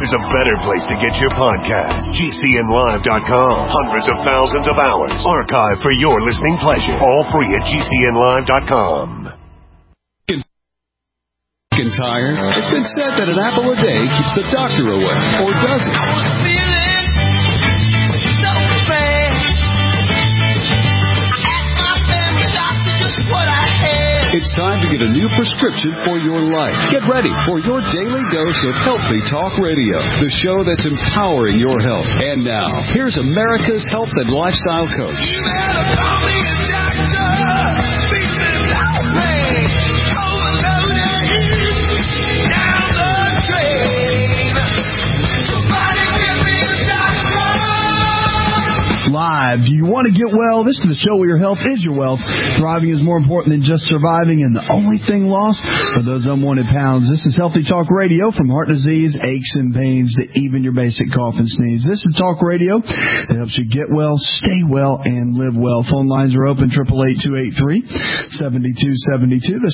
there's a better place to get your podcast. GCNlive.com. Hundreds of thousands of hours archived for your listening pleasure. All free at GCNlive.com. Tired? It's been said that an apple a day keeps the doctor away, or does it? I was feeling so bad. I asked my family doctor just what I had. It's time to get a new prescription for your life. Get ready for your daily dose of Healthy Talk Radio, the show that's empowering your health. And now, here's America's health and lifestyle coach. You better call me a doctor. Beat me down, man. Live. Do you want to get well? This is the show where your health is your wealth. Thriving is more important than just surviving, and the only thing lost are those unwanted pounds. This is Healthy Talk Radio, from heart disease, aches and pains, to even your basic cough and sneeze. This is Talk Radio that helps you get well, stay well, and live well. Phone lines are open, 888-283-7272. That's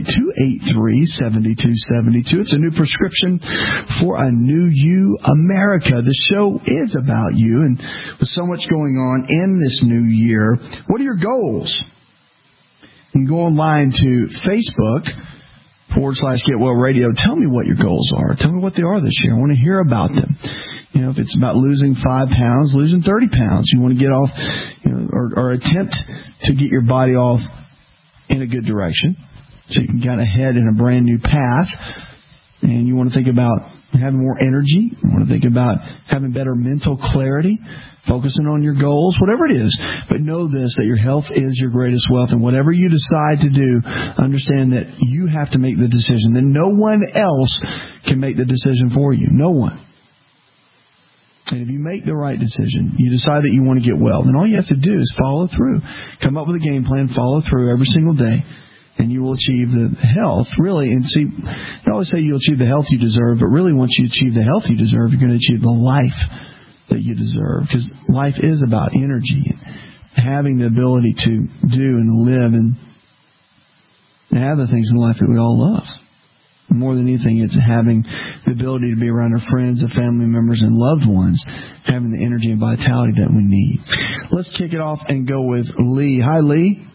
888-283-7272. It's a new prescription for a new you, America. The show is about you, and with so much going on in this new year, what are your goals? You can go online to Facebook.com/Get Well Radio. Tell me what your goals are. Tell me what they are this year. I want to hear about them. You know, if it's about losing 5 pounds, losing 30 pounds, you want to get off, or attempt to get your body off in a good direction, so you can kind of head in a brand new path. And you want to think about having more energy. You want to think about having better mental clarity, focusing on your goals, whatever it is. But know this, that your health is your greatest wealth. And whatever you decide to do, understand that you have to make the decision. That no one else can make the decision for you. No one. And if you make the right decision, you decide that you want to get well, then all you have to do is follow through. Come up with a game plan, follow through every single day, and you will achieve the health, really. And see, I always say you'll achieve the health you deserve, but really once you achieve the health you deserve, you're going to achieve the life that you deserve, because life is about energy and having the ability to do and live and have the things in life that we all love. More than anything, it's having the ability to be around our friends and family members and loved ones, having the energy and vitality that we need. Let's kick it off and go with Lee. Hi, Lee.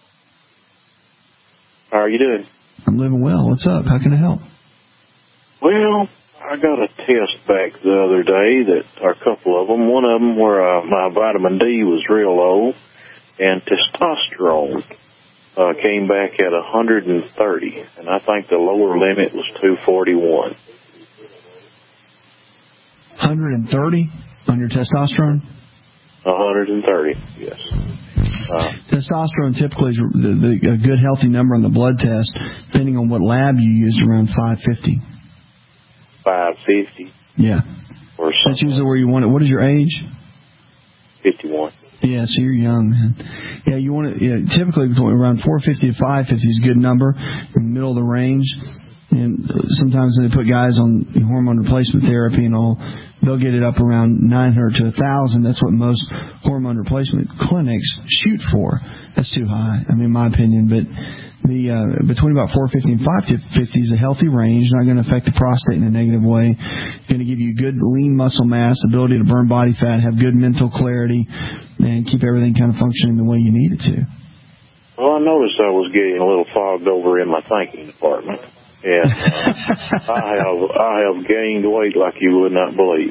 How are you doing? I'm living well. What's up? How can I help? Well, I got a test back the other day, or a couple of them. One of them where my vitamin D was real low, and testosterone came back at 130, and I think the lower limit was 241. 130 on your testosterone? 130, yes. Testosterone typically is a good healthy number on the blood test, depending on what lab you used, around 550. 550. Yeah. That's usually where you want it. What is your age? 51. Yeah, so you're young, man. Yeah, you want it. Typically around 450 to 550 is a good number, in the middle of the range. And sometimes they put guys on hormone replacement therapy and all. They'll get it up around 900 to 1,000. That's what most hormone replacement clinics shoot for. That's too high, in my opinion. But the between about 450 and 550 is a healthy range. Not going to affect the prostate in a negative way. Going to give you good lean muscle mass, ability to burn body fat, have good mental clarity, and keep everything kind of functioning the way you need it to. Well, I noticed I was getting a little fogged over in my thinking department. And I have gained weight like you would not believe.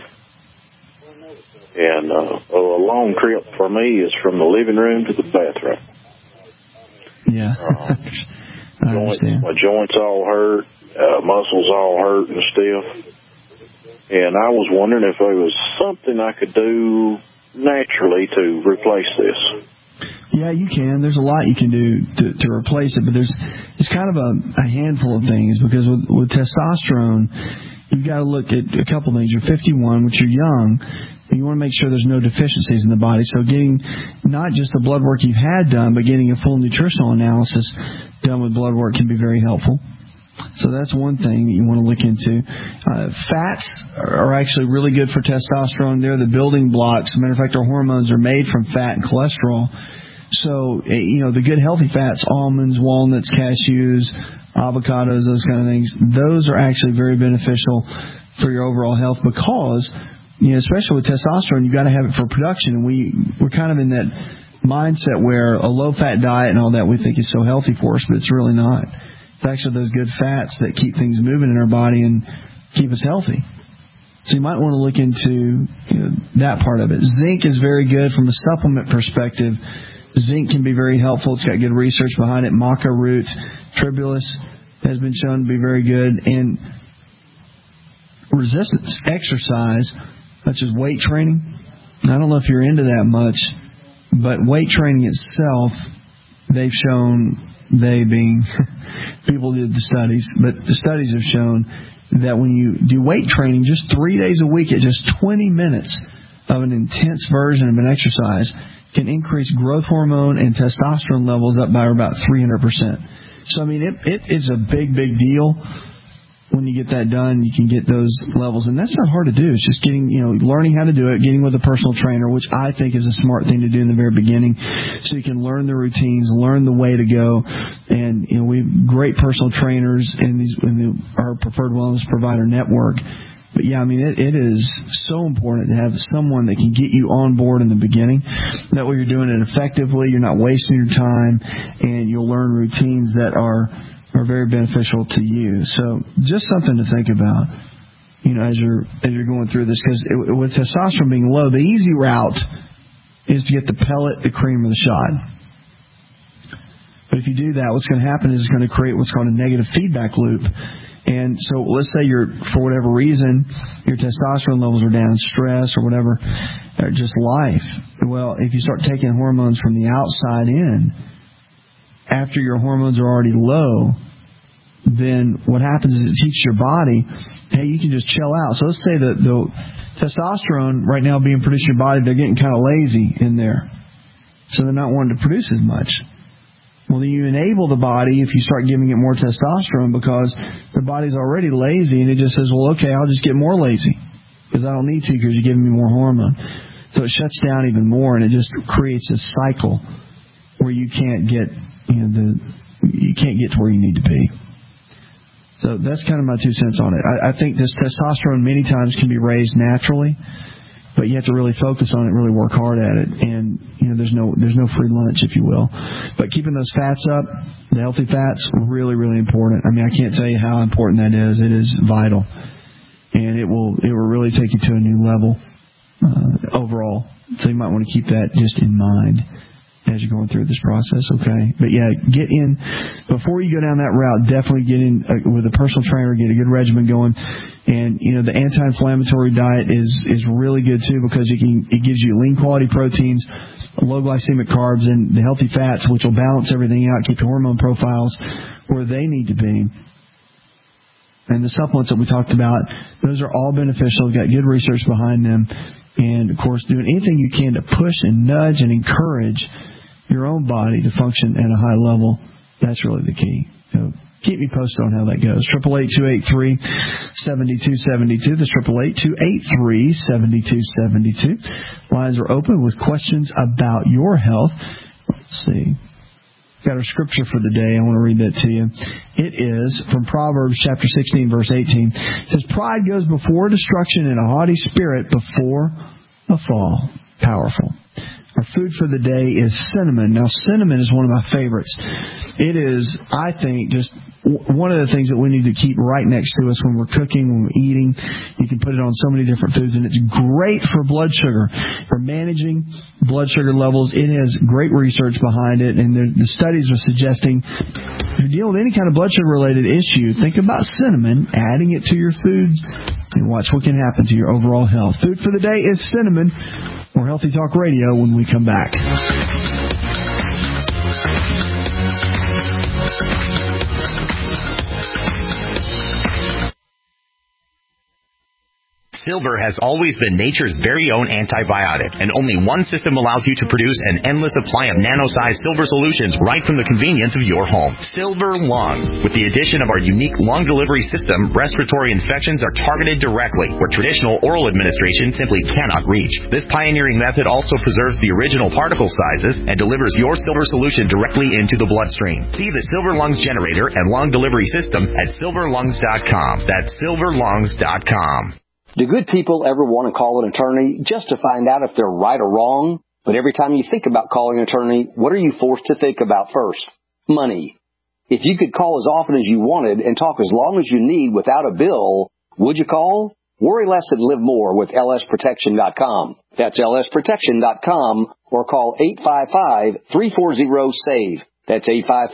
And a long trip for me is from the living room to the bathroom. Yeah. I understand. My joints all hurt, muscles all hurt and stiff. And I was wondering if there was something I could do naturally to replace this. Yeah, you can. There's a lot you can do to replace it, but there's kind of a handful of things, because with testosterone, you've got to look at a couple things. You're 51, which you're young, and you want to make sure there's no deficiencies in the body. So getting not just the blood work you've had done, but getting a full nutritional analysis done with blood work can be very helpful. So that's one thing that you want to look into. Fats are actually really good for testosterone. They're the building blocks. As a matter of fact, our hormones are made from fat and cholesterol. So, the good healthy fats, almonds, walnuts, cashews, avocados, those kind of things, those are actually very beneficial for your overall health because, especially with testosterone, you got to have it for production. And we're kind of in that mindset where a low-fat diet and all that we think is so healthy for us, but it's really not. It's actually those good fats that keep things moving in our body and keep us healthy. So you might want to look into that part of it. Zinc is very good from a supplement perspective. Zinc can be very helpful. It's got good research behind it. Maca root, tribulus has been shown to be very good. And resistance exercise, such as weight training. I don't know if you're into that much, but weight training itself, they've shown, they being people did the studies, but the studies have shown that when you do weight training just 3 days a week at just 20 minutes of an intense version of an exercise can increase growth hormone and testosterone levels up by about 300%. So, I mean, it is a big, big deal. When you get that done, you can get those levels. And that's not hard to do. It's just getting, learning how to do it, getting with a personal trainer, which I think is a smart thing to do in the very beginning. So you can learn the routines, learn the way to go. And, we have great personal trainers in our preferred wellness provider network. But yeah, I mean, it is so important to have someone that can get you on board in the beginning. That way you're doing it effectively, you're not wasting your time, and you'll learn routines that are very beneficial to you. So just something to think about, as you're going through this, because with testosterone being low, the easy route is to get the pellet, the cream, or the shot. But if you do that, what's going to happen is it's going to create what's called a negative feedback loop. And so let's say for whatever reason, your testosterone levels are down, stress or whatever, or just life. Well, if you start taking hormones from the outside in, after your hormones are already low, then what happens is it teaches your body, hey, you can just chill out. So let's say that the testosterone right now being produced in your body, they're getting kind of lazy in there. So they're not wanting to produce as much. Well, then you enable the body if you start giving it more testosterone because the body's already lazy and it just says, well, okay, I'll just get more lazy because I don't need to because you're giving me more hormone. So it shuts down even more and it just creates a cycle where you can't get you can't get to where you need to be. So that's kind of my 2 cents on it. I think this testosterone many times can be raised naturally, but you have to really focus on it, really work hard at it, and there's no free lunch, if you will. But keeping those fats up, the healthy fats, really, really important. I mean, I can't tell you how important that is. It is vital, and it will really take you to a new level overall. So you might want to keep that just in mind as you're going through this process, okay? But yeah, get in, before you go down that route, definitely get in with a personal trainer, get a good regimen going. And, the anti-inflammatory diet is really good too because it gives you lean quality proteins, low glycemic carbs, and the healthy fats, which will balance everything out, keep your hormone profiles where they need to be. And the supplements that we talked about, those are all beneficial, got good research behind them. And, of course, doing anything you can to push and nudge and encourage your own body to function at a high level, that's really the key. So keep me posted on how that goes. 888-283-7272. That's 888-283-7272. Lines are open with questions about your health. Let's see. Got our scripture for the day. I want to read that to you. It is from Proverbs chapter 16, verse 18. It says, pride goes before destruction and a haughty spirit before a fall. Powerful. Our food for the day is cinnamon. Now, cinnamon is one of my favorites. It is, I think, just one of the things that we need to keep right next to us when we're cooking, when we're eating. You can put it on so many different foods, and it's great for blood sugar. For managing blood sugar levels, it has great research behind it, and the studies are suggesting if you're dealing with any kind of blood sugar-related issue, think about cinnamon, adding it to your food, and watch what can happen to your overall health. Food for the day is cinnamon. More Healthy Talk Radio when we come back. Silver has always been nature's very own antibiotic, and only one system allows you to produce an endless supply of nano-sized silver solutions right from the convenience of your home. Silver Lungs. With the addition of our unique lung delivery system, respiratory infections are targeted directly, where traditional oral administration simply cannot reach. This pioneering method also preserves the original particle sizes and delivers your silver solution directly into the bloodstream. See the Silver Lungs generator and lung delivery system at silverlungs.com. That's silverlungs.com. Do good people ever want to call an attorney just to find out if they're right or wrong? But every time you think about calling an attorney, what are you forced to think about first? Money. If you could call as often as you wanted and talk as long as you need without a bill, would you call? Worry less and live more with lsprotection.com. That's lsprotection.com or call 855-340-SAVE. That's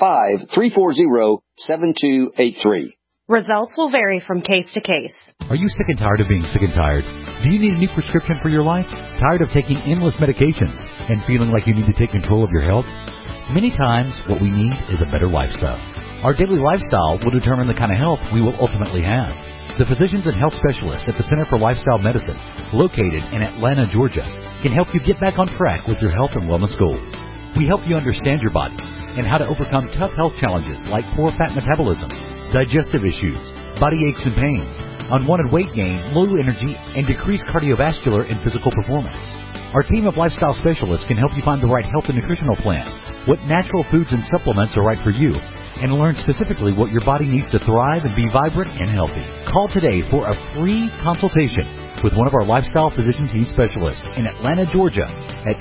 855-340-7283. Results will vary from case to case. Are you sick and tired of being sick and tired? Do you need a new prescription for your life? Tired of taking endless medications and feeling like you need to take control of your health? Many times, what we need is a better lifestyle. Our daily lifestyle will determine the kind of health we will ultimately have. The physicians and health specialists at the Center for Lifestyle Medicine, located in Atlanta, Georgia, can help you get back on track with your health and wellness goals. We help you understand your body and how to overcome tough health challenges like poor fat metabolism, digestive issues, body aches and pains, unwanted weight gain, low energy, and decreased cardiovascular and physical performance. Our team of lifestyle specialists can help you find the right health and nutritional plan, what natural foods and supplements are right for you, and learn specifically what your body needs to thrive and be vibrant and healthy. Call today for a free consultation with one of our lifestyle physician team specialists in Atlanta, Georgia at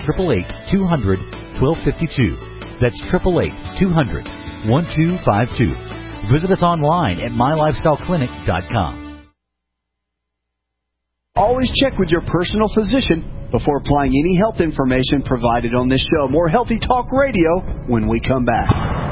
888-200-1252. That's 888-200-1252. Visit us online at mylifestyleclinic.com. Always check with your personal physician before applying any health information provided on this show. More Healthy Talk Radio when we come back.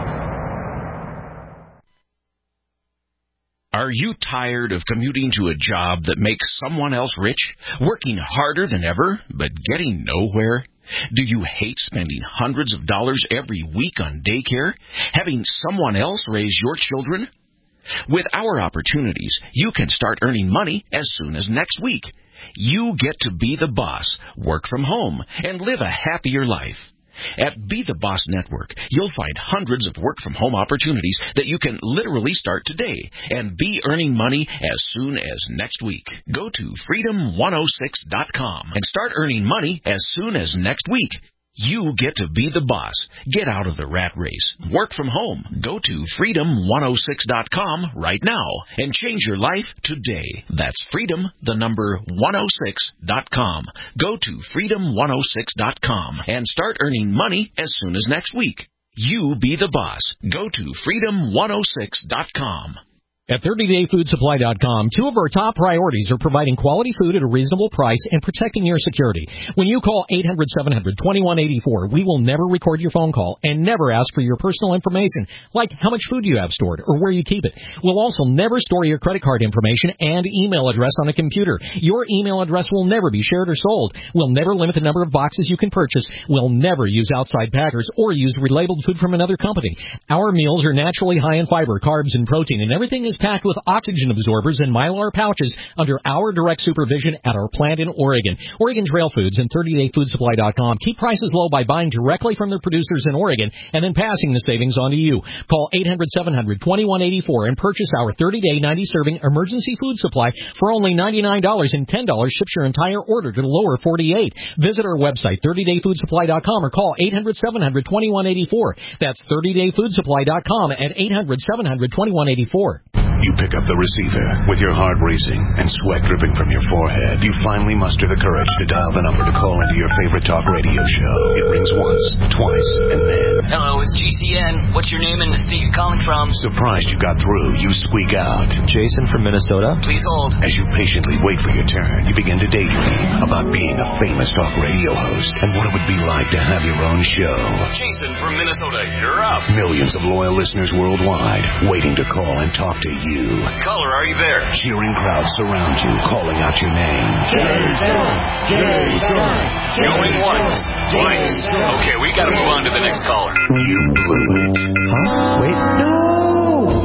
Are you tired of commuting to a job that makes someone else rich, working harder than ever, but getting nowhere? Do you hate spending hundreds of dollars every week on daycare, having someone else raise your children? With our opportunities, you can start earning money as soon as next week. You get to be the boss, work from home, and live a happier life. At Be the Boss Network, you'll find hundreds of work-from-home opportunities that you can literally start today and be earning money as soon as next week. Go to freedom106.com and start earning money as soon as next week. You get to be the boss. Get out of the rat race. Work from home. Go to freedom106.com right now and change your life today. That's freedom106.com. Go to freedom106.com and start earning money as soon as next week. You be the boss. Go to freedom106.com. At 30dayfoodsupply.com, two of our top priorities are providing quality food at a reasonable price and protecting your security. When you call 800-700-2184, we will never record your phone call and never ask for your personal information, like how much food you have stored or where you keep it. We'll also never store your credit card information and email address on a computer. Your email address will never be shared or sold. We'll never limit the number of boxes you can purchase. We'll never use outside packers or use relabeled food from another company. Our meals are naturally high in fiber, carbs, and protein, and everything is packed with oxygen absorbers and Mylar pouches under our direct supervision at our plant in Oregon. Oregon Trail Foods and 30dayfoodsupply.com keep prices low by buying directly from their producers in Oregon and then passing the savings on to you. Call 800-700-2184 and purchase our 30-day 90-serving emergency food supply for only $99, and $10 ships your entire order to the lower 48. Visit our website, 30dayfoodsupply.com, or call 800-700-2184. That's 30dayfoodsupply.com at 800-700-2184. You pick up the receiver with your heart racing and sweat dripping from your forehead. You finally muster the courage to dial the number to call into your favorite talk radio show. It rings once, twice, and then... Hello, it's GCN. What's your name and the state you're calling from? Surprised you got through, you squeak out. Jason from Minnesota. Please hold. As you patiently wait for your turn, you begin to daydream about being a famous talk radio host and what it would be like to have your own show. Jason from Minnesota, you're up. Millions of loyal listeners worldwide waiting to call and talk to you. Caller, are you there? Cheering crowds surround you, calling out your name. Jason! Jason! Going once, twice. Okay, we gotta move on to the next caller. You blew it. Huh? Wait, no!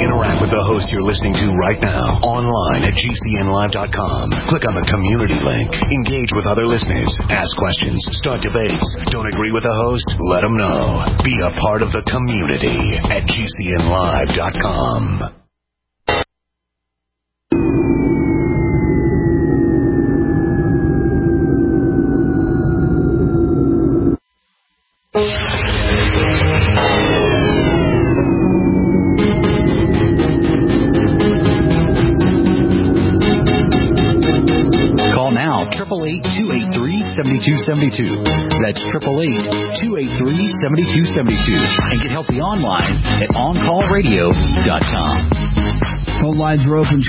Interact with the host you're listening to right now online at GCNlive.com. Click on the community link. Engage with other listeners. Ask questions. Start debates. Don't agree with the host? Let them know. Be a part of the community at GCNlive.com. Now, 888-283-7272. That's 888-283-7272. And get healthy online at OnCallRadio.com. Phone lines are open,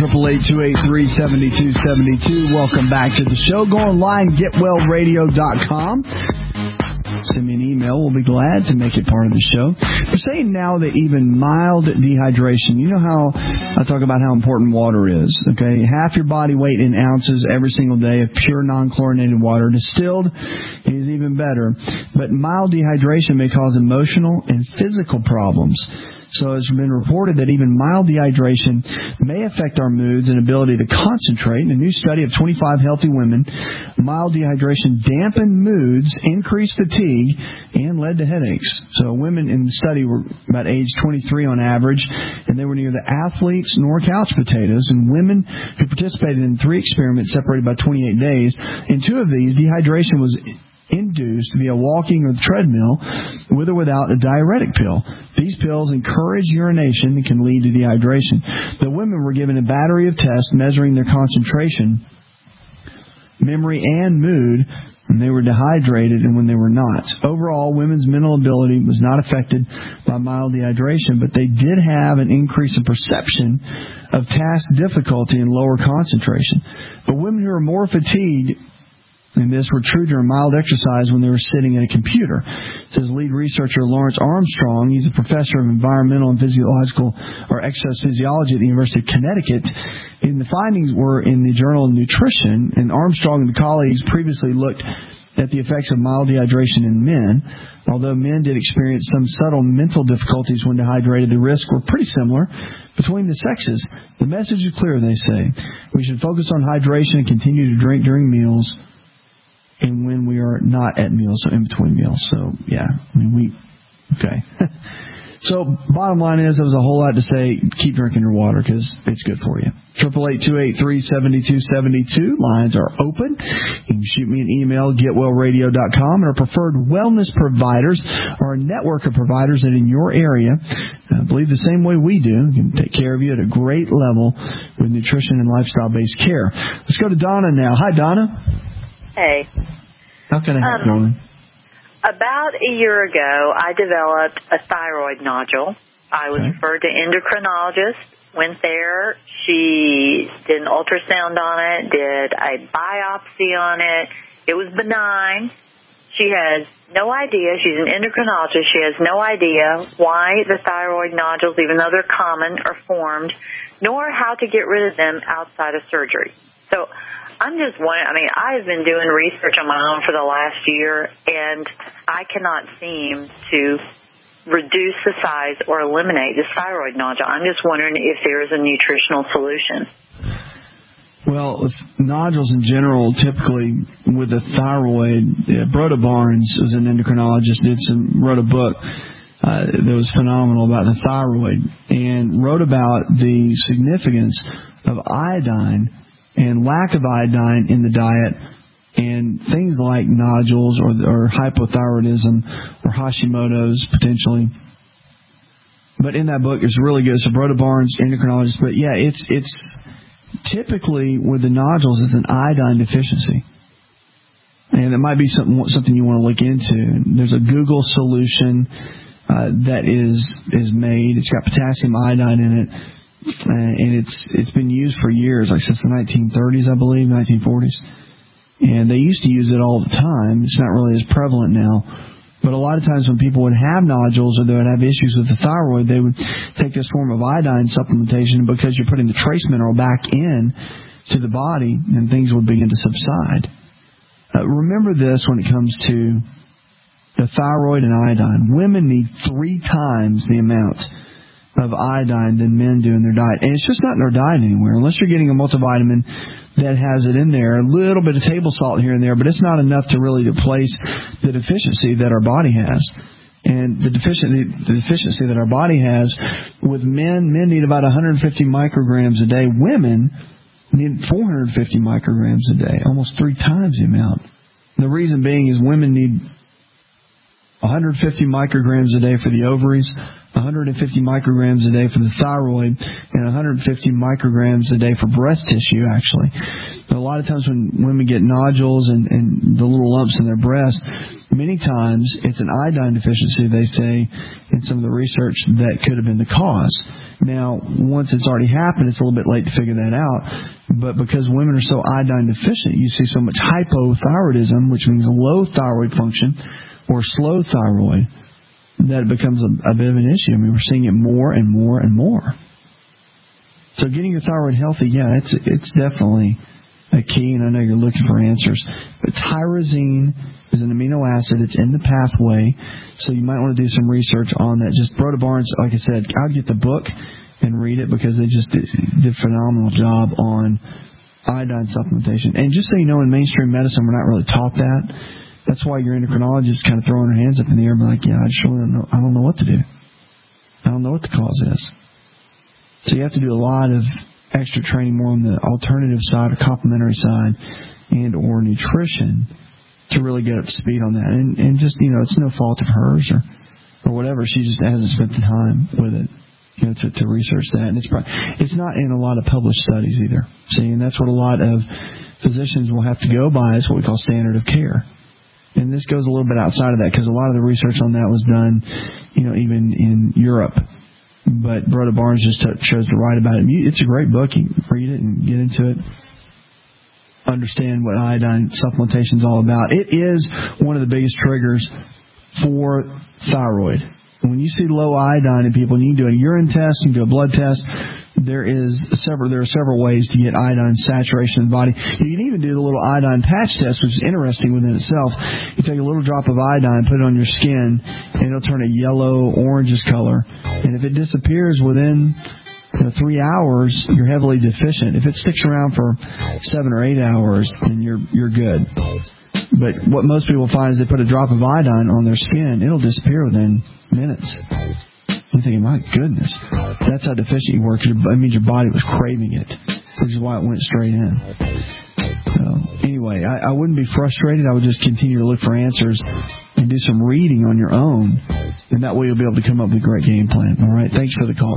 888-283-7272. Welcome back to the show. Go online, GetWellRadio.com. Send me an email. We'll be glad to make it part of the show. We're saying now that even mild dehydration, you know how I talk about how important water is, okay? Half your body weight in ounces every single day of pure non-chlorinated water. Distilled is even better. But mild dehydration may cause emotional and physical problems. So it's been reported that even mild dehydration may affect our moods and ability to concentrate. In a new study of 25 healthy women, mild dehydration dampened moods, increased fatigue, and led to headaches. So women in the study were about age 23 on average, and they were neither athletes nor couch potatoes. And women who participated in 3 experiments separated by 28 days, in 2 of these, dehydration was induced via walking or the treadmill with or without a diuretic pill. These pills encourage urination and can lead to dehydration. The women were given a battery of tests measuring their concentration, memory, and mood when they were dehydrated and when they were not. Overall, women's mental ability was not affected by mild dehydration, but they did have an increase in perception of task difficulty and lower concentration. But women who are more fatigued, and this were true during mild exercise when they were sitting at a computer. Says lead researcher Lawrence Armstrong. He's a professor of environmental and physiological or exercise physiology at the University of Connecticut. And the findings were in the Journal of Nutrition. And Armstrong and colleagues previously looked at the effects of mild dehydration in men. Although men did experience some subtle mental difficulties when dehydrated, the risks were pretty similar between the sexes. The message is clear, they say. We should focus on hydration and continue to drink during meals and when we are not at meals, so in between meals. So, yeah, I mean, okay. So, bottom line is, there was a whole lot to say. Keep drinking your water because it's good for you. 888-283-7272. Lines are open. You can shoot me an email, getwellradio.com. And our preferred wellness providers are a network of providers that in your area believe the same way we do. Can take care of you at a great level with nutrition and lifestyle-based care. Let's go to Donna now. Hi, Donna. Hey. How can I help you? About a year ago, I developed a thyroid nodule. I was referred to endocrinologist, went there. She did an ultrasound on it, did a biopsy on it. It was benign. She has no idea. She's an endocrinologist. She has no idea why the thyroid nodules, even though they're common, are formed, nor how to get rid of them outside of surgery. So I'm just wondering, I've been doing research on my own for the last year, and I cannot seem to reduce the size or eliminate this thyroid nodule. I'm just wondering if there is a nutritional solution. Well, nodules in general, typically with the thyroid, Broda Barnes was an endocrinologist, wrote a book that was phenomenal about the thyroid, and wrote about the significance of iodine and lack of iodine in the diet, and things like nodules or hypothyroidism or Hashimoto's potentially. But in that book, it's really good. So Broda Barnes, endocrinologist. But yeah, it's typically with the nodules, it's an iodine deficiency, and it might be something you want to look into. There's a Google solution that is made. It's got potassium iodine in it. And it's been used for years, like since the 1930s, I believe, 1940s. And they used to use it all the time. It's not really as prevalent now. But a lot of times when people would have nodules or they would have issues with the thyroid, they would take this form of iodine supplementation because you're putting the trace mineral back in to the body and things would begin to subside. Remember this when it comes to the thyroid and iodine. Women need 3 times the amount of iodine than men do in their diet. And it's just not in their diet anywhere. Unless you're getting a multivitamin that has it in there, a little bit of table salt here and there, but it's not enough to really replace the deficiency that our body has. And the deficiency that our body has, with men need about 150 micrograms a day. Women need 450 micrograms a day, almost 3 times the amount. The reason being is women need 150 micrograms a day for the ovaries, 150 micrograms a day for the thyroid, and 150 micrograms a day for breast tissue, actually. A lot of times when women get nodules and the little lumps in their breast, many times it's an iodine deficiency, they say, in some of the research, that could have been the cause. Now, once it's already happened, it's a little bit late to figure that out. But because women are so iodine deficient, you see so much hypothyroidism, which means low thyroid function, or slow thyroid, that it becomes a bit of an issue. I mean, we're seeing it more and more and more. So getting your thyroid healthy, yeah, it's definitely a key, and I know you're looking for answers. But tyrosine is an amino acid. It's in the pathway, so you might want to do some research on that. Just Broda Barnes, like I said, I'll get the book and read it because they just did a phenomenal job on iodine supplementation. And just so you know, in mainstream medicine, we're not really taught that. That's why your endocrinologist kind of throwing her hands up in the air and be like, yeah, I don't know what to do. I don't know what the cause is. So you have to do a lot of extra training more on the alternative side or complementary side and or nutrition to really get up to speed on that. And just, it's no fault of hers or whatever. She just hasn't spent the time with it, to research that. And it's not in a lot of published studies either. See, and that's what a lot of physicians will have to go by. Is what we call standard of care. And this goes a little bit outside of that because a lot of the research on that was done, even in Europe. But Broda Barnes just chose to write about it. It's a great book. You can read it and get into it. Understand what iodine supplementation is all about. It is one of the biggest triggers for thyroid. When you see low iodine in people, and you can do a urine test, you can do a blood test. There are several ways to get iodine saturation in the body. You can even do the little iodine patch test, which is interesting within itself. You take a little drop of iodine, put it on your skin, and it'll turn a yellow, orangish color. And if it disappears within 3 hours, you're heavily deficient. If it sticks around for 7 or 8 hours, then you're good. But what most people find is they put a drop of iodine on their skin, it'll disappear within minutes. I'm thinking, my goodness, that's how deficient you were. It means your body was craving it, which is why it went straight in. So, anyway, I wouldn't be frustrated. I would just continue to look for answers and do some reading on your own, and that way you'll be able to come up with a great game plan. All right, thanks for the call.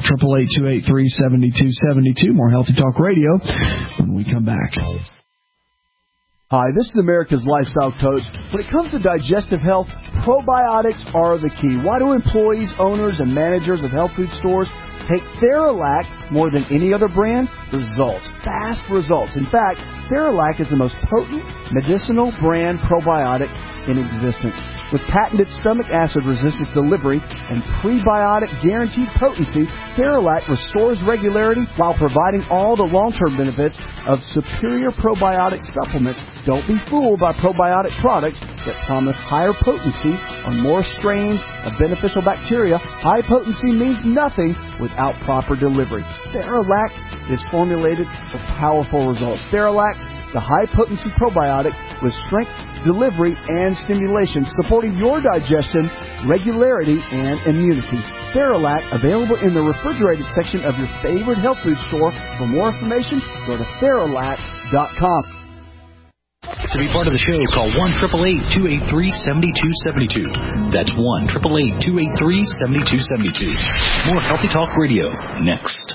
888-283-7272. More Healthy Talk Radio when we come back. Hi, this is America's Lifestyle Coach. When it comes to digestive health, probiotics are the key. Why do employees, owners, and managers of health food stores take Theralac more than any other brand? Results. Fast results. In fact, Theralac is the most potent medicinal brand probiotic in existence. With patented stomach acid resistance delivery and prebiotic guaranteed potency, Theralac restores regularity while providing all the long-term benefits of superior probiotic supplements. Don't be fooled by probiotic products that promise higher potency on more strains of beneficial bacteria. High potency means nothing without proper delivery. Theralac is formulated for powerful results. Theralac, the high-potency probiotic with strength, delivery, and stimulation, supporting your digestion, regularity, and immunity. Theralac, available in the refrigerated section of your favorite health food store. For more information, go to Theralac.com. To be part of the show, call 1-888-283-7272. That's 1-888-283-7272. More Healthy Talk Radio, next.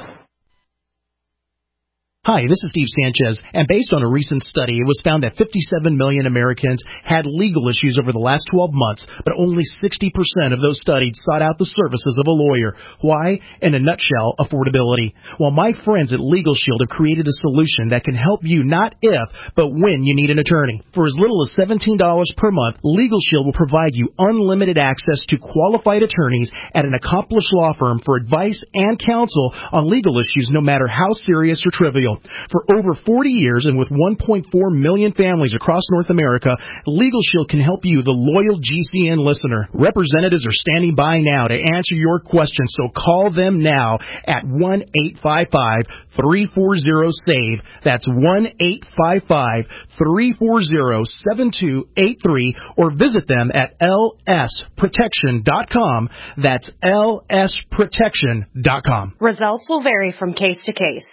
Hi, this is Steve Sanchez, and based on a recent study, it was found that 57 million Americans had legal issues over the last 12 months, but only 60% of those studied sought out the services of a lawyer. Why? In a nutshell, affordability. Well, my friends at Legal Shield have created a solution that can help you not if, but when you need an attorney. For as little as $17 per month, Legal Shield will provide you unlimited access to qualified attorneys at an accomplished law firm for advice and counsel on legal issues, no matter how serious or trivial. Shield. For over 40 years and with 1.4 million families across North America, Legal Shield can help you, the loyal GCN listener. Representatives are standing by now to answer your questions, so call them now at 1-855-340-SAVE. That's 1-855-340-7283, or visit them at lsprotection.com. That's lsprotection.com. Results will vary from case to case.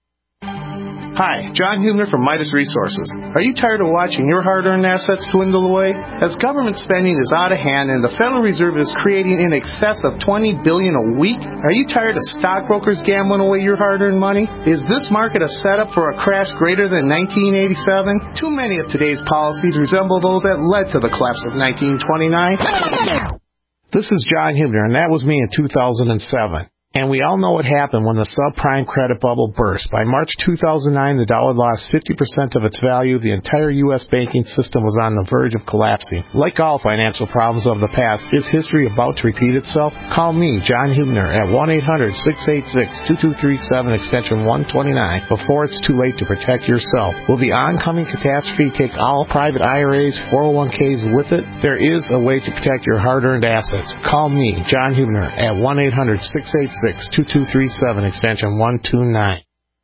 Hi, John Hubner from Midas Resources. Are you tired of watching your hard-earned assets dwindle away? As government spending is out of hand and the Federal Reserve is creating in excess of $20 billion a week, are you tired of stockbrokers gambling away your hard-earned money? Is this market a setup for a crash greater than 1987? Too many of today's policies resemble those that led to the collapse of 1929. This is John Hubner, and that was me in 2007. And we all know what happened when the subprime credit bubble burst. By March 2009, the dollar lost 50% of its value. The entire U.S. banking system was on the verge of collapsing. Like all financial problems of the past, is history about to repeat itself? Call me, John Hubner, at 1-800-686-2237, extension 129, before it's too late to protect yourself. Will the oncoming catastrophe take all private IRAs, 401ks with it? There is a way to protect your hard-earned assets. Call me, John Hubner, at 1-800-686-2237, extension 129.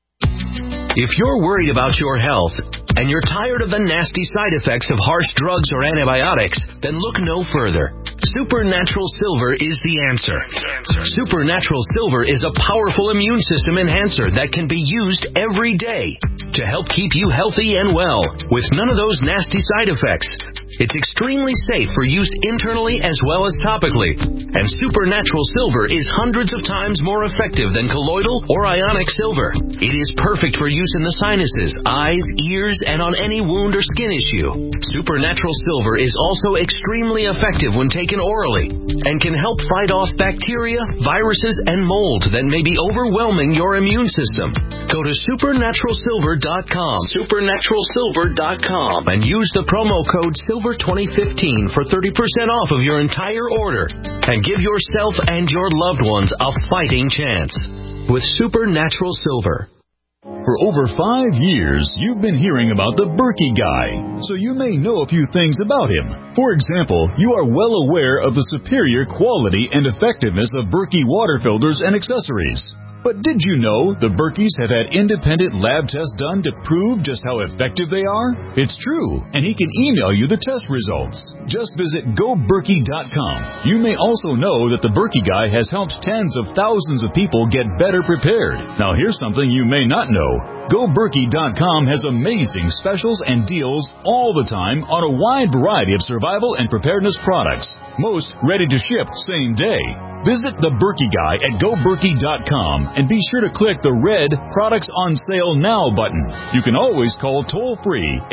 If you're worried about your health and you're tired of the nasty side effects of harsh drugs or antibiotics, then look no further. Supernatural Silver is the answer. Supernatural Silver is a powerful immune system enhancer that can be used every day to help keep you healthy and well with none of those nasty side effects. It's extremely safe for use internally as well as topically. And Supernatural Silver is hundreds of times more effective than colloidal or ionic silver. It is perfect for use in the sinuses, eyes, ears, and on any wound or skin issue. Supernatural Silver is also extremely effective when taken orally and can help fight off bacteria, viruses, and mold that may be overwhelming your immune system. Go to supernaturalsilver.com, supernaturalsilver.com, and use the promo code SILVER2015 for 30% off of your entire order and give yourself and your loved ones a fighting chance with Supernatural Silver. For over 5 years, you've been hearing about the Berkey Guy, so you may know a few things about him. For example, you are well aware of the superior quality and effectiveness of Berkey water filters and accessories. But did you know the Berkeys have had independent lab tests done to prove just how effective they are? It's true, and he can email you the test results. Just visit GoBerkey.com. You may also know that the Berkey Guy has helped tens of thousands of people get better prepared. Now here's something you may not know. GoBerkey.com has amazing specials and deals all the time on a wide variety of survival and preparedness products. Most ready to ship same day. Visit the Berkey Guy at GoBerkey.com and be sure to click the red Products on Sale Now button. You can always call toll-free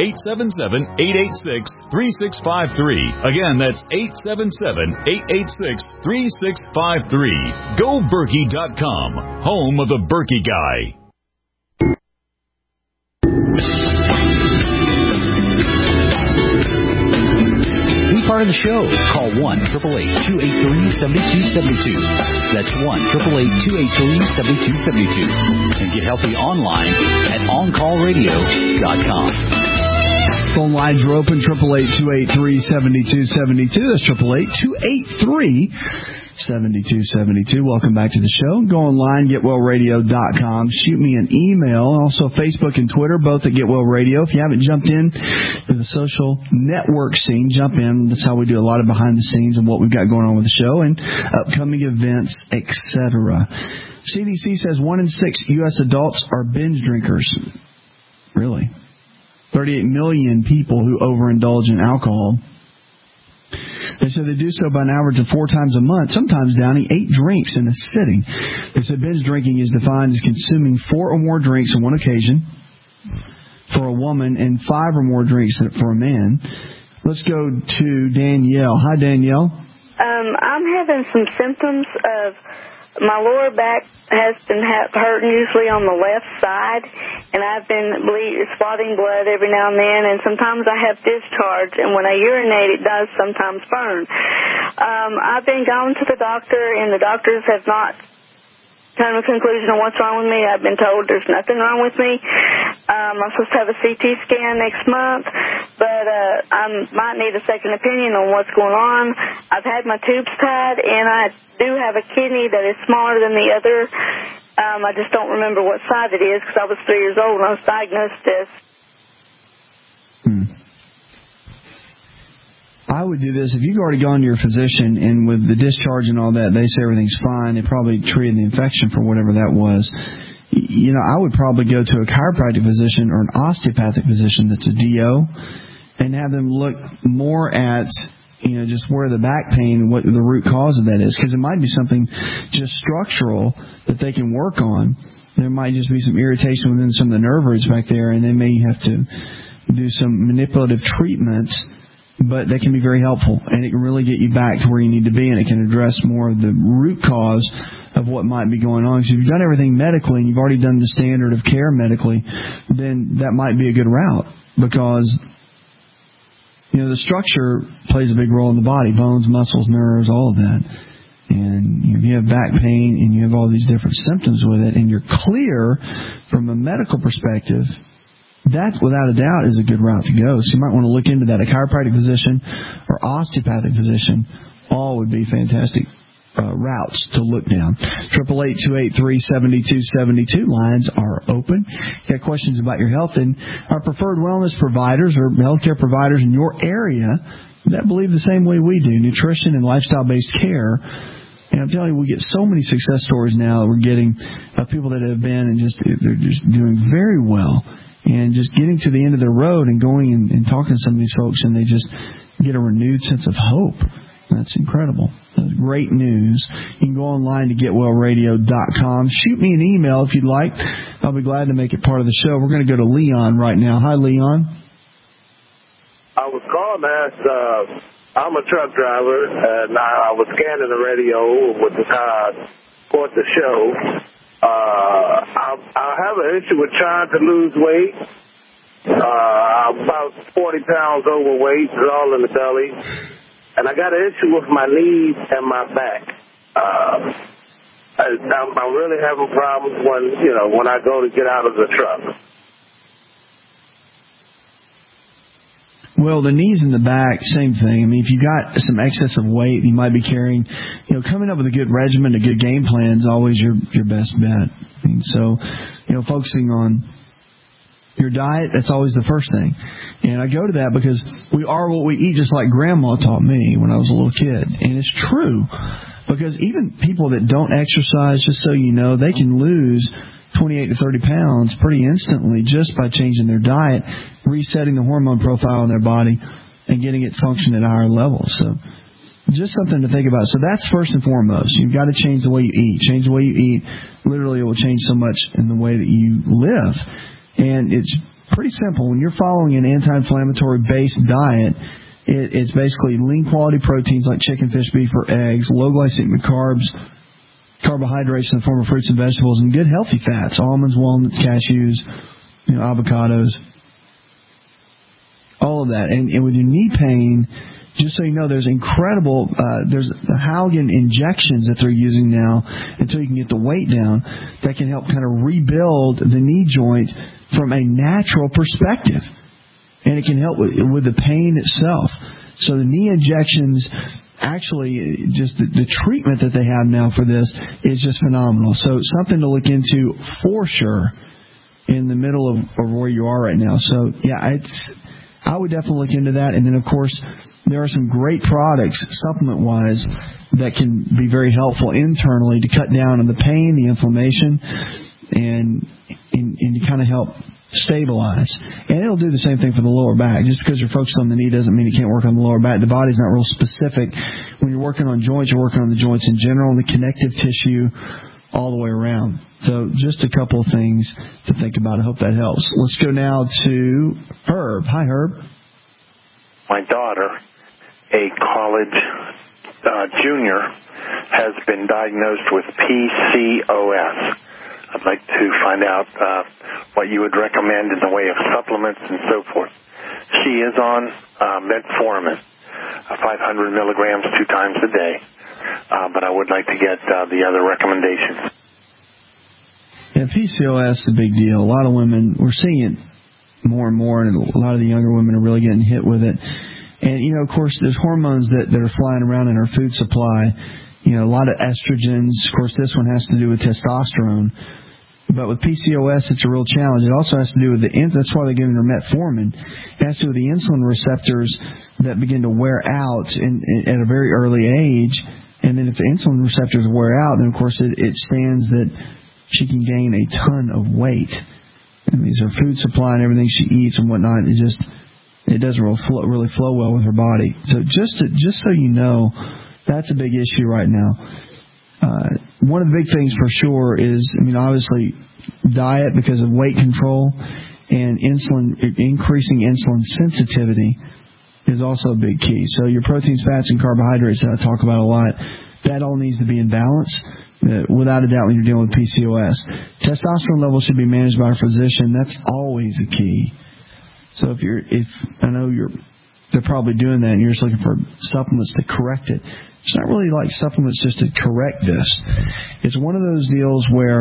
877-886-3653. Again, that's 877-886-3653. GoBerkey.com, home of the Berkey Guy. Part of the show. Call 1-888-283-7272. That's 1-888-283-7272. And get healthy online at OnCallRadio.com. Phone lines are open, 888-283-7272. That's 888-283-7272. Welcome back to the show. Go online, GetWellRadio.com. Shoot me an email. Also Facebook and Twitter, both at Get Well Radio. If you haven't jumped in to the social network scene, jump in. That's how we do a lot of behind the scenes and what we've got going on with the show and upcoming events, etc. CDC says 1 in 6 U.S. adults are binge drinkers. Really? 38 million people who overindulge in alcohol. They said they do so by an average of 4 times a month, sometimes downing 8 drinks in a sitting. They said binge drinking is defined as consuming 4 or more drinks on one occasion for a woman and 5 or more drinks for a man. Let's go to Danielle. Hi, Danielle. I'm having some symptoms of my lower back has been hurting usually on the left side, and I've been spotting blood every now and then, and sometimes I have discharge, and when I urinate, it does sometimes burn. I've been going to the doctor, and the doctors have not come to a conclusion on what's wrong with me. I've been told there's nothing wrong with me. I'm supposed to have a CT scan next month, but I might need a second opinion on what's going on. I've had my tubes tied, and I do have a kidney that is smaller than the other. I just don't remember what side it is because I was 3 years old when I was diagnosed this. I would do this. If you've already gone to your physician and with the discharge and all that, they say everything's fine. They probably treated the infection for whatever that was. You know, I would probably go to a chiropractic physician or an osteopathic physician that's a DO and have them look more at, you know, just where the back pain, what the root cause of that is. Because it might be something just structural that they can work on. There might just be some irritation within some of the nerve roots back there, and they may have to do some manipulative treatments. But that can be very helpful, and it can really get you back to where you need to be, and it can address more of the root cause of what might be going on. So if you've done everything medically and you've already done the standard of care medically, then that might be a good route because, you know, the structure plays a big role in the body, bones, muscles, nerves, all of that. And if you have back pain and you have all these different symptoms with it and you're clear from a medical perspective, that, without a doubt, is a good route to go. So you might want to look into that. A chiropractic physician or osteopathic physician, all would be fantastic routes to look down. 888-283-7272. Lines are open. If you have questions about your health, and our preferred wellness providers or healthcare providers in your area that believe the same way we do, nutrition and lifestyle-based care. And I'm telling you, we get so many success stories now that we're getting of people that have been and they're just doing very well. And just getting to the end of the road and going and talking to some of these folks, and they just get a renewed sense of hope. That's incredible. That's great news. You can go online to getwellradio.com. Shoot me an email if you'd like. I'll be glad to make it part of the show. We're going to go to Leon right now. Hi, Leon. I was calling to ask, I'm a truck driver, and I was scanning the radio with the car for the show. I have an issue with trying to lose weight. I'm about 40 pounds overweight. It's all in the belly. And I got an issue with my knees and my back. I'm really having problems when I go to get out of the truck. Well, the knees and the back, same thing. I mean, if you got some excess of weight you might be carrying, coming up with a good regimen, a good game plan is always your best bet. I mean, so, focusing on your diet, that's always the first thing. And I go to that because we are what we eat, just like Grandma taught me when I was a little kid. And it's true, because even people that don't exercise, just so you know, they can lose 28 to 30 pounds pretty instantly just by changing their diet, resetting the hormone profile in their body, and getting it function at a higher level. So just something to think about. So that's first and foremost. You've got to change the way you eat. Change the way you eat. Literally, it will change so much in the way that you live. And it's pretty simple. When you're following an anti-inflammatory based diet, it's basically lean quality proteins like chicken, fish, beef, or eggs, low glycemic carbs, carbohydrates in the form of fruits and vegetables, and good healthy fats, almonds, walnuts, cashews, avocados, all of that. And with your knee pain, just so you know, there's incredible, there's the Haugen injections that they're using now until you can get the weight down that can help kind of rebuild the knee joint from a natural perspective. And it can help with the pain itself. So the knee injections, actually, just the treatment that they have now for this is just phenomenal. So something to look into for sure in the middle of where you are right now. So, yeah, I would definitely look into that. And then, of course, there are some great products, supplement-wise, that can be very helpful internally to cut down on the pain, the inflammation, and to kind of help stabilize. And it'll do the same thing for the lower back. Just because you're focused on the knee doesn't mean you can't work on the lower back. The body's not real specific. When you're working on joints, you're working on the joints in general and the connective tissue all the way around. So just a couple of things to think about. I hope that helps. Let's go now to Herb. Hi, Herb. My daughter, a college junior, has been diagnosed with PCOS. I'd like to find out what you would recommend in the way of supplements and so forth. She is on metformin, 500 milligrams 2 times a day, but I would like to get the other recommendations. Yeah, PCOS is a big deal. A lot of women, we're seeing it more and more, and a lot of the younger women are really getting hit with it. And, you know, of course, there's hormones that are flying around in our food supply. You know, a lot of estrogens. Of course, this one has to do with testosterone. But with PCOS, it's a real challenge. It also has to do with that's why they're giving her metformin. It has to do with the insulin receptors that begin to wear out at a very early age. And then if the insulin receptors wear out, then, of course, it stands that she can gain a ton of weight. I mean, her food supply and everything she eats and whatnot, it doesn't really flow well with her body. So just so you know, that's a big issue right now. One of the big things for sure is, I mean, obviously diet because of weight control and increasing insulin sensitivity is also a big key. So your proteins, fats, and carbohydrates that I talk about a lot, that all needs to be in balance. Without a doubt, when you're dealing with PCOS, testosterone levels should be managed by a physician. That's always a key. So they're probably doing that, and you're just looking for supplements to correct it. It's not really like supplements just to correct this. It's one of those deals where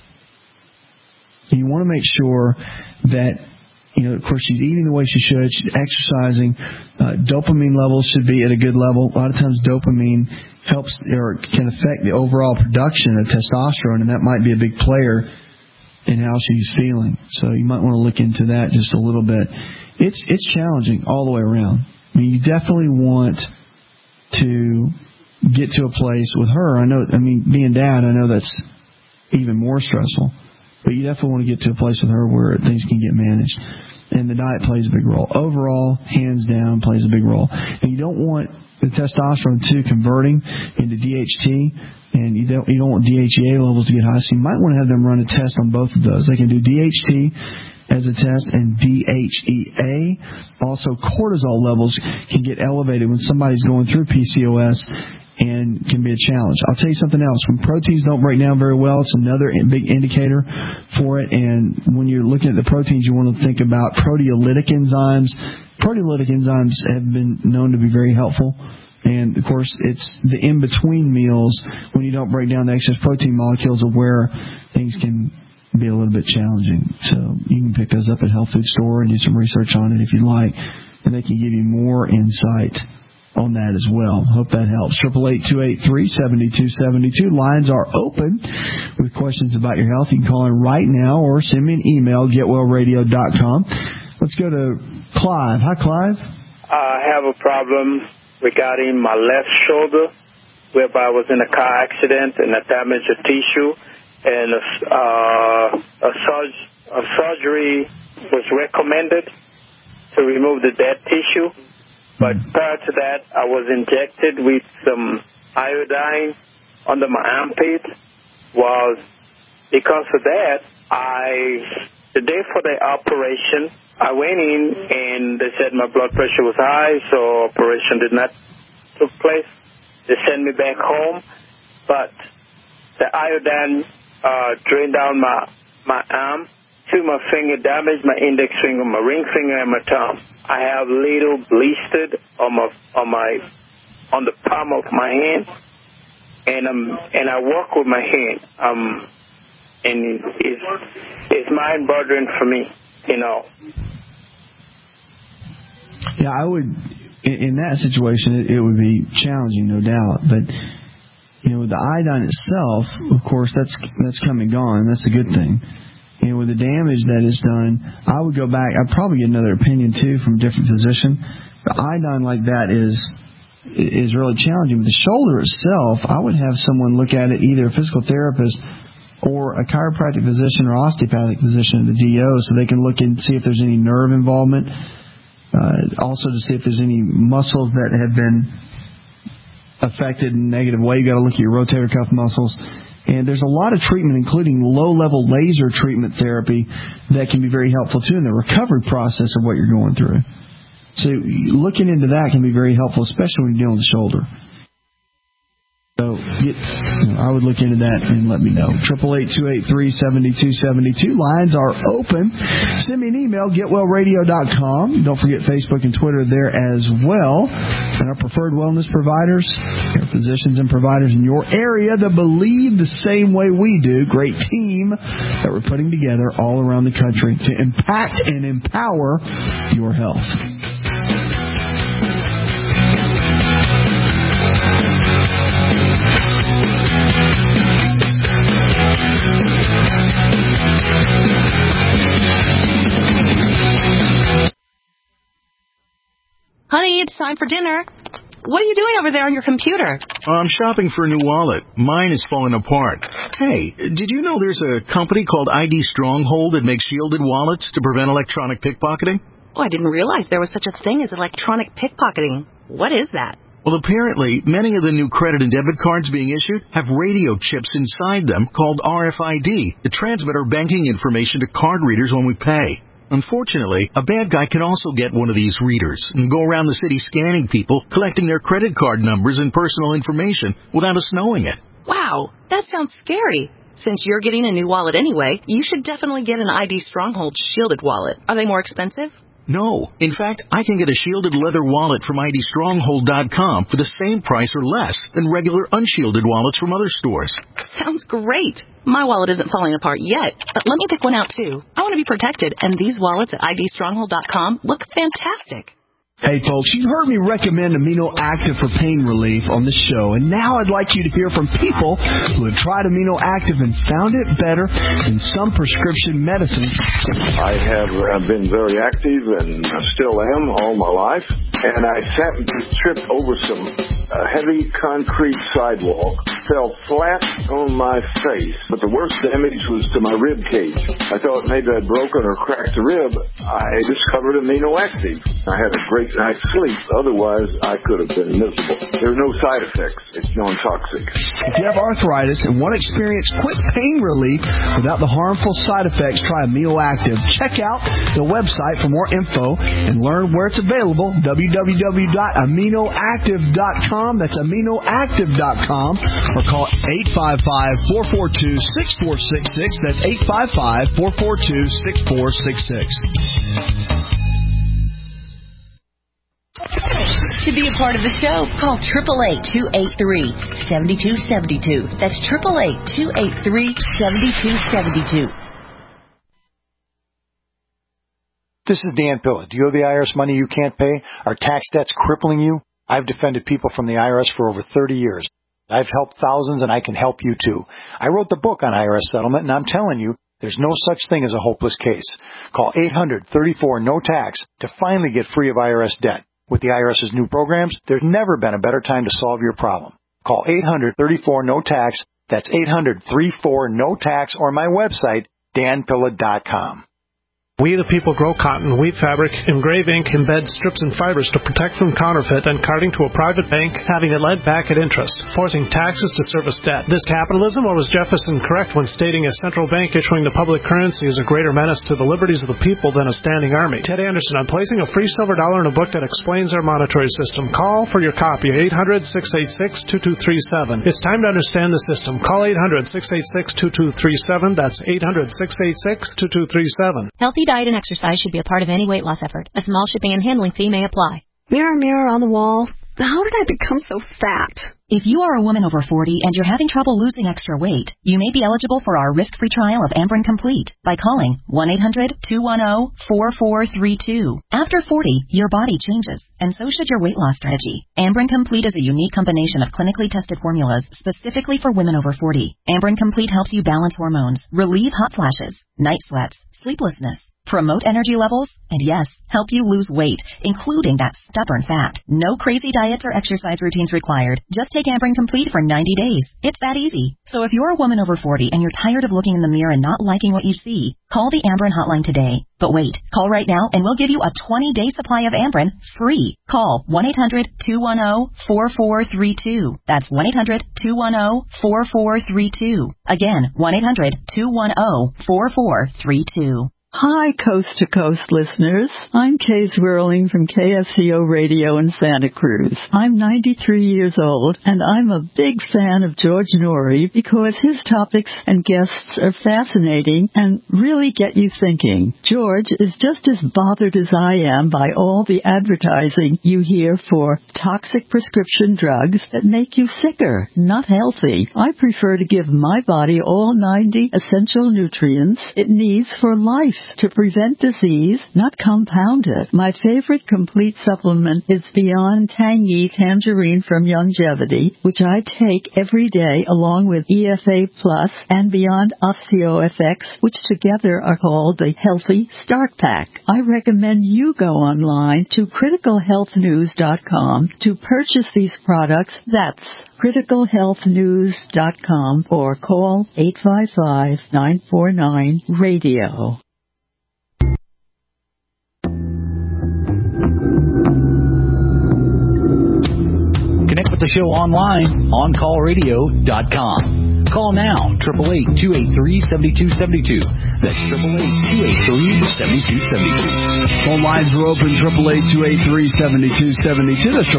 you want to make sure that, you know, of course, she's eating the way she should. She's exercising. Dopamine levels should be at a good level. A lot of times dopamine helps or can affect the overall production of testosterone, and that might be a big player in how she's feeling. So you might want to look into that just a little bit. It's challenging all the way around. I mean, you definitely want to get to a place with her. Being dad, I know that's even more stressful. But you definitely want to get to a place with her where things can get managed. And the diet plays a big role. Overall, hands down, plays a big role. And you don't want the testosterone, too, converting into DHT. And you don't want DHEA levels to get high. So you might want to have them run a test on both of those. They can do DHT as a test and DHEA. Also, cortisol levels can get elevated when somebody's going through PCOS and can be a challenge. I'll tell you something else. When proteins don't break down very well, it's another big indicator for it. And when you're looking at the proteins, you want to think about proteolytic enzymes. Proteolytic enzymes have been known to be very helpful. And, of course, it's the in-between meals when you don't break down the excess protein molecules of where things can be a little bit challenging. So you can pick those up at Health Food Store and do some research on it if you'd like. And they can give you more insight on that as well. Hope that helps. 888-283-7272. Lines are open with questions about your health. You can call in right now or send me an email, getwellradio.com. Let's go to Clive. Hi, Clive. I have a problem regarding my left shoulder, whereby I was in a car accident and I damaged a tissue, and a surgery was recommended to remove the dead tissue. But prior to that, I was injected with some iodine under my armpit. Because of that, the day for the operation, I went in and they said my blood pressure was high, so operation did not take place. They sent me back home, but the iodine drained down my arm to my finger, damaged my index finger, my ring finger, and my thumb. I have little blisters on the palm of my hand, and I walk with my hand. And it's mind bothering for me, you know. Yeah, I would. In that situation, it would be challenging, no doubt. But you know, with the iodine itself, of course, that's come and gone. That's a good thing. And with the damage that is done, I would go back. I'd probably get another opinion, too, from a different physician. The iodine like that is really challenging. With the shoulder itself, I would have someone look at it, either a physical therapist or a chiropractic physician or osteopathic physician at the DO, so they can look and see if there's any nerve involvement. Also to see if there's any muscles that have been affected in a negative way. You've got to look at your rotator cuff muscles. And there's a lot of treatment, including low-level laser treatment therapy, that can be very helpful, too, in the recovery process of what you're going through. So looking into that can be very helpful, especially when you're dealing with the shoulder. So I would look into that and let me know. 888-283-7272. Lines are open. Send me an email, getwellradio.com. Don't forget Facebook and Twitter there as well. And our preferred wellness providers, our physicians and providers in your area that believe the same way we do. Great team that we're putting together all around the country to impact and empower your health. Honey, it's time for dinner. What are you doing over there on your computer? I'm shopping for a new wallet. Mine is falling apart. Hey, did you know there's a company called ID Stronghold that makes shielded wallets to prevent electronic pickpocketing? Oh, I didn't realize there was such a thing as electronic pickpocketing. What is that? Well, apparently, many of the new credit and debit cards being issued have radio chips inside them called RFID that transmit our banking information to card readers when we pay. Unfortunately, a bad guy can also get one of these readers and go around the city scanning people, collecting their credit card numbers and personal information without us knowing it. Wow, that sounds scary. Since you're getting a new wallet anyway, you should definitely get an ID Stronghold shielded wallet. Are they more expensive? No. In fact, I can get a shielded leather wallet from IDStronghold.com for the same price or less than regular unshielded wallets from other stores. Sounds great. My wallet isn't falling apart yet, but let me pick one out too. I want to be protected, and these wallets at IDStronghold.com look fantastic. Hey, folks, you've heard me recommend Amino Active for pain relief on the show, and now I'd like you to hear from people who have tried Amino Active and found it better than some prescription medicines. I have been very active, and I still am all my life, and I tripped over some heavy concrete sidewalk, fell flat on my face, but the worst damage was to my rib cage. I thought maybe I'd broken or cracked a rib. I discovered Amino Active. I had a great night's sleep. Otherwise, I could have been miserable. There are no side effects. It's non-toxic. If you have arthritis and want to experience quick pain relief without the harmful side effects, try Amino Active. Check out the website for more info and learn where it's available. www.aminoactive.com. That's aminoactive.com. Or call 855-442-6466. That's 855-442-6466. To be a part of the show, call 888-283-7272. That's 888-283-7272. This is Dan Pilla. Do you owe the IRS money you can't pay? Are tax debts crippling you? I've defended people from the IRS for over 30 years. I've helped thousands, and I can help you too. I wrote the book on IRS settlement, and I'm telling you, there's no such thing as a hopeless case. Call 800-34-NO-TAX to finally get free of IRS debt. With the IRS's new programs, there's never been a better time to solve your problem. Call 800-34-NO-TAX. That's 800-34-NO-TAX, or my website, danpilla.com. We the people grow cotton, weave fabric, engrave ink, embed strips and fibers to protect from counterfeit and carting to a private bank, having it led back at interest, forcing taxes to service debt. This capitalism, or was Jefferson correct when stating a central bank issuing the public currency is a greater menace to the liberties of the people than a standing army? Ted Anderson, I'm placing a free silver dollar in a book that explains our monetary system. Call for your copy, 800-686-2237. It's time to understand the system. Call 800-686-2237. That's 800-686-2237. Healthy diet and exercise should be a part of any weight loss effort. A small shipping and handling fee may apply. Mirror, mirror on the wall, how did I become so fat? If you are a woman over 40 and you're having trouble losing extra weight, you may be eligible for our risk-free trial of Ambren Complete by calling 1-800-210-4432. After 40, your body changes, and so should your weight loss strategy. Ambren Complete is a unique combination of clinically tested formulas specifically for women over 40. Ambren Complete helps you balance hormones, relieve hot flashes, night sweats, sleeplessness, promote energy levels, and yes, help you lose weight, including that stubborn fat. No crazy diets or exercise routines required. Just take Ambren Complete for 90 days. It's that easy. So if you're a woman over 40 and you're tired of looking in the mirror and not liking what you see, call the Ambren hotline today. But wait, call right now and we'll give you a 20-day supply of Ambren free. Call 1-800-210-4432. That's 1-800-210-4432. Again, 1-800-210-4432. Hi, Coast to Coast listeners. I'm Kay Zwirling from KSCO Radio in Santa Cruz. I'm 93 years old, and I'm a big fan of George Norrie because his topics and guests are fascinating and really get you thinking. George is just as bothered as I am by all the advertising you hear for toxic prescription drugs that make you sicker, not healthy. I prefer to give my body all 90 essential nutrients it needs for life to prevent disease, not compound it. My favorite complete supplement is Beyond Tangy Tangerine from Youngevity, which I take every day along with EFA Plus and Beyond OsteoFX, which together are called the Healthy Start Pack. I recommend you go online to criticalhealthnews.com to purchase these products. That's criticalhealthnews.com or call 855-949-RADIO. Connect with the show online, OnCallRadio.com. Call now, 888-283-7272. That's 888-283-7272. Phone lines are open, 888-283-7272. That's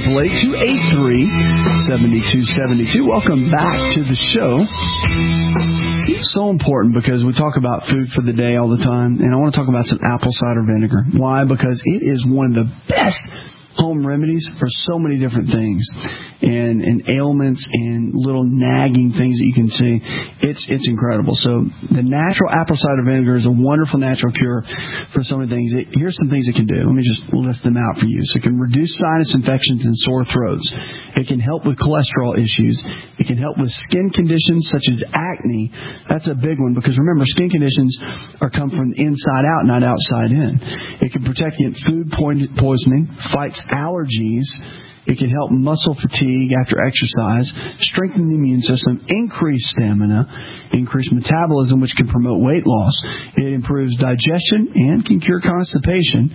888-283-7272. Welcome back to the show. It's so important because we talk about food for the day all the time, and I want to talk about some apple cider vinegar. Why? Because it is one of the best home remedies for so many different things and ailments and little nagging things that you can see. It's incredible. So the natural apple cider vinegar is a wonderful natural cure for so many things. Here's some things it can do. Let me just list them out for you. So it can reduce sinus infections and sore throats. It can help with cholesterol issues. It can help with skin conditions such as acne. That's a big one because remember, skin conditions come from the inside out, not outside in. It can protect against food poisoning, fights allergies. It can help muscle fatigue after exercise, strengthen the immune system, increase stamina, increase metabolism, which can promote weight loss. It improves digestion and can cure constipation.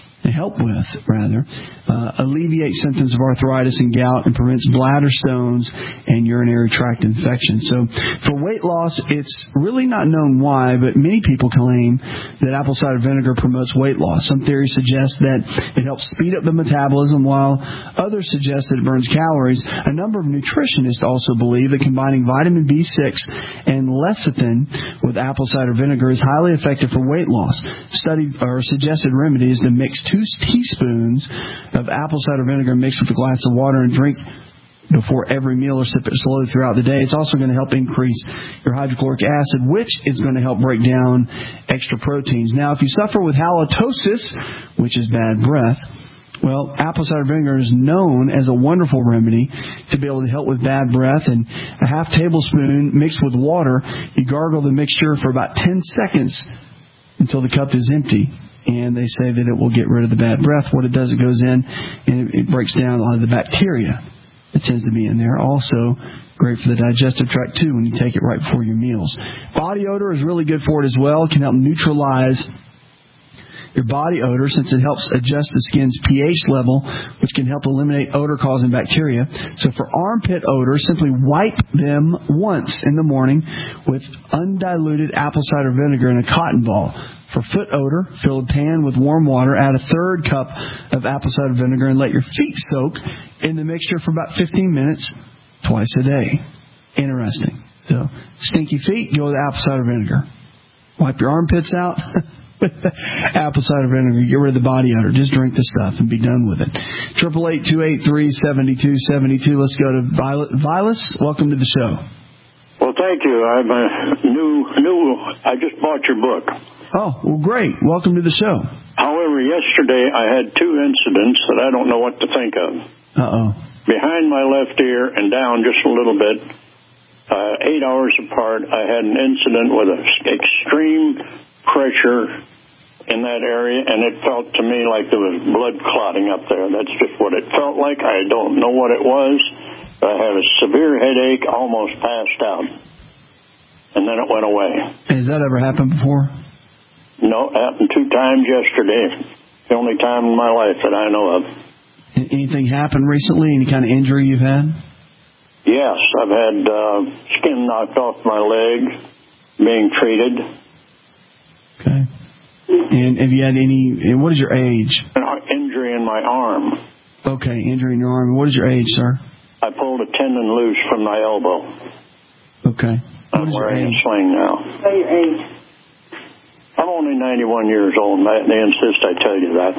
Alleviate symptoms of arthritis and gout and prevents bladder stones and urinary tract infections. So for weight loss, it's really not known why, but many people claim that apple cider vinegar promotes weight loss. Some theories suggest that it helps speed up the metabolism, while others suggest that it burns calories. A number of nutritionists also believe that combining vitamin B6 and lecithin with apple cider vinegar is highly effective for weight loss. Suggested remedy is to mix 2 teaspoons of apple cider vinegar mixed with a glass of water and drink before every meal or sip it slowly throughout the day. It's also going to help increase your hydrochloric acid, which is going to help break down extra proteins. Now, if you suffer with halitosis, which is bad breath, well, apple cider vinegar is known as a wonderful remedy to be able to help with bad breath. And a half tablespoon mixed with water, you gargle the mixture for about 10 seconds until the cup is empty. And they say that it will get rid of the bad breath. What it does, it goes in and it breaks down a lot of the bacteria that tends to be in there. Also, great for the digestive tract, too, when you take it right before your meals. Body odor is really good for it as well. It can help neutralize your body odor since it helps adjust the skin's pH level, which can help eliminate odor-causing bacteria. So for armpit odor, simply wipe them once in the morning with undiluted apple cider vinegar in a cotton ball. For foot odor, fill a pan with warm water, add a third cup of apple cider vinegar, and let your feet soak in the mixture for about 15 minutes twice a day. Interesting. So, stinky feet, go with apple cider vinegar. Wipe your armpits out with apple cider vinegar. Get rid of the body odor. Just drink the stuff and be done with it. 888-283-7272. Let's go to Vilas. Welcome to the show. Well, thank you. I'm I just bought your book. Oh, well, great. Welcome to the show. However, yesterday I had 2 incidents that I don't know what to think of. Uh-oh. Behind my left ear and down just a little bit, 8 hours apart, I had an incident with extreme pressure in that area, and it felt to me like there was blood clotting up there. That's just what it felt like. I don't know what it was. I had a severe headache, almost passed out, and then it went away. Has that ever happened before? No, it happened 2 times yesterday. The only time in my life that I know of. Anything happened recently? Any kind of injury you've had? Yes, I've had skin knocked off my leg, being treated. Okay. And have you had and what is your age? An injury in my arm. Okay, injury in your arm. What is your age, sir? I pulled a tendon loose from my elbow. Okay. I'm wearing a sling now. What is your age? I'm only 91 years old, and they insist I tell you that.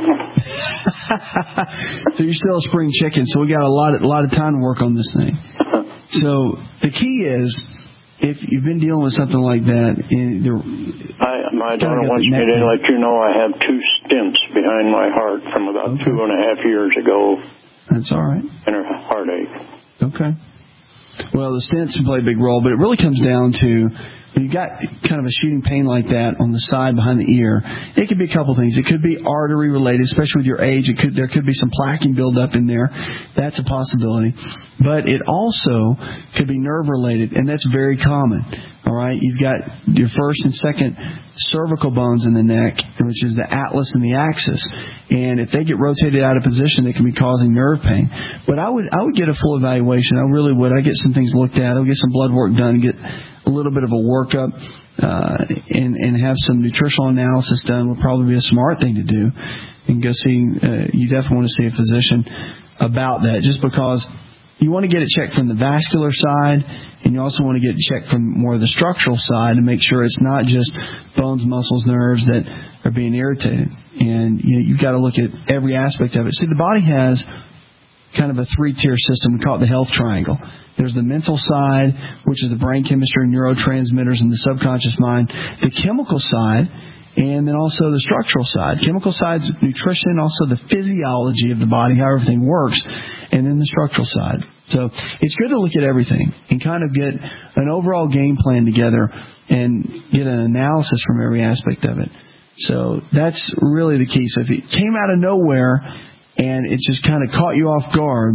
So you're still a spring chicken, so we got a lot of time to work on this thing. So the key is, if you've been dealing with something like that, my daughter wants me to let you know I have 2 stents behind my heart from about 2.5 years ago. That's all right. And a heartache. Okay. Well, the stents play a big role, but it really comes down to, when you've got kind of a shooting pain like that on the side behind the ear, it could be a couple things. It could be artery related, especially with your age. There could be some plaquing buildup in there. That's a possibility. But it also could be nerve related, and that's very common. All right, you've got your first and second cervical bones in the neck, which is the atlas and the axis, and if they get rotated out of position, they can be causing nerve pain. But I would get a full evaluation. I really would. I get some things looked at. I'll get some blood work done, get a little bit of a workup, and have some nutritional analysis done. Would probably be a smart thing to do, and go see. You definitely want to see a physician about that, just because you want to get it checked from the vascular side, and you also want to get it checked from more of the structural side to make sure it's not just bones, muscles, nerves that are being irritated. And you've got to look at every aspect of it. See, the body has kind of a 3-tier system. We call it the health triangle. There's the mental side, which is the brain chemistry, neurotransmitters, and the subconscious mind. The chemical side, and then also the structural side. Chemical side is nutrition, also the physiology of the body, how everything works, and then the structural side. So it's good to look at everything and kind of get an overall game plan together and get an analysis from every aspect of it. So that's really the key. So if it came out of nowhere and it just kind of caught you off guard,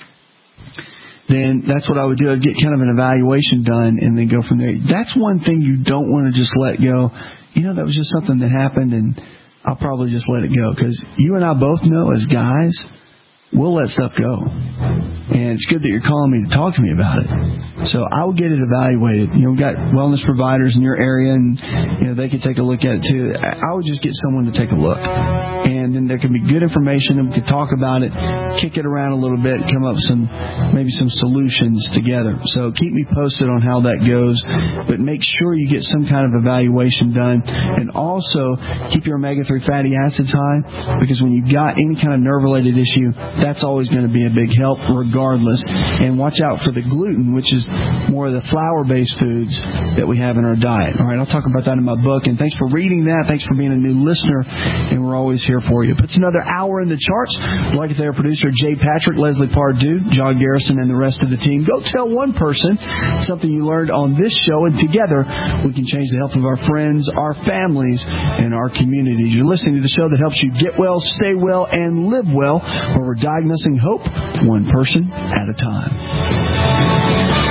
then that's what I would do. I'd get kind of an evaluation done and then go from there. That's one thing you don't want to just let go. That was just something that happened, and I'll probably just let it go. Because you and I both know, as guys, we'll let stuff go. And it's good that you're calling me to talk to me about it. So I will get it evaluated. We've got wellness providers in your area, and they can take a look at it too. I would just get someone to take a look. And then there can be good information, and we can talk about it, kick it around a little bit, come up with maybe some solutions together. So keep me posted on how that goes. But make sure you get some kind of evaluation done. And also keep your omega-3 fatty acids high, because when you've got any kind of nerve-related issue, that's always going to be a big help regardless. And watch out for the gluten, which is more of the flour-based foods that we have in our diet. All right, I'll talk about that in my book. And thanks for reading that. Thanks for being a new listener. And we're always here for you. Puts another hour in the charts. I'd like to thank our producer, Jay Patrick, Leslie Pardue, John Garrison, and the rest of the team. Go tell one person something you learned on this show, and together we can change the health of our friends, our families, and our communities. You're listening to the show that helps you get well, stay well, and live well, where we're diagnosing hope one person at a time.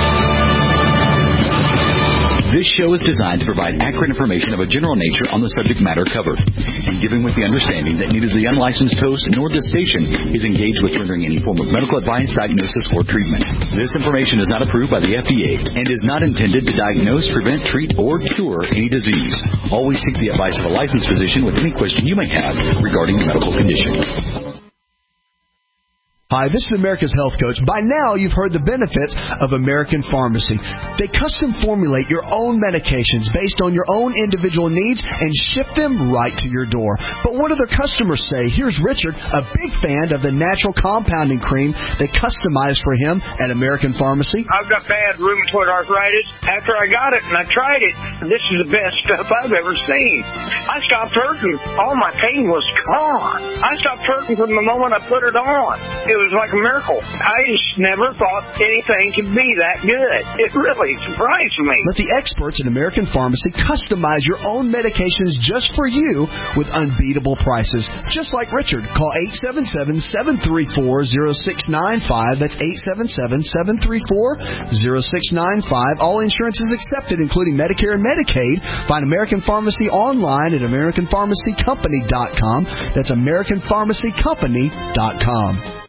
This show is designed to provide accurate information of a general nature on the subject matter covered, and given with the understanding that neither the unlicensed host nor the station is engaged with rendering any form of medical advice, diagnosis, or treatment. This information is not approved by the FDA and is not intended to diagnose, prevent, treat, or cure any disease. Always seek the advice of a licensed physician with any question you may have regarding a medical condition. Hi, this is America's Health Coach. By now, you've heard the benefits of American Pharmacy. They custom formulate your own medications based on your own individual needs and ship them right to your door. But what do their customers say? Here's Richard, a big fan of the natural compounding cream they customized for him at American Pharmacy. I've got bad rheumatoid arthritis. After I got it and I tried it, this is the best stuff I've ever seen. I stopped hurting. All my pain was gone. I stopped hurting from the moment I put it on. It was like a miracle. I just never thought anything could be that good. It really surprised me. Let the experts at American Pharmacy customize your own medications just for you with unbeatable prices. Just like Richard. Call 877-734-0695. That's 877-734-0695. All insurance is accepted, including Medicare and Medicaid. Find American Pharmacy online at AmericanPharmacyCompany.com. That's AmericanPharmacyCompany.com.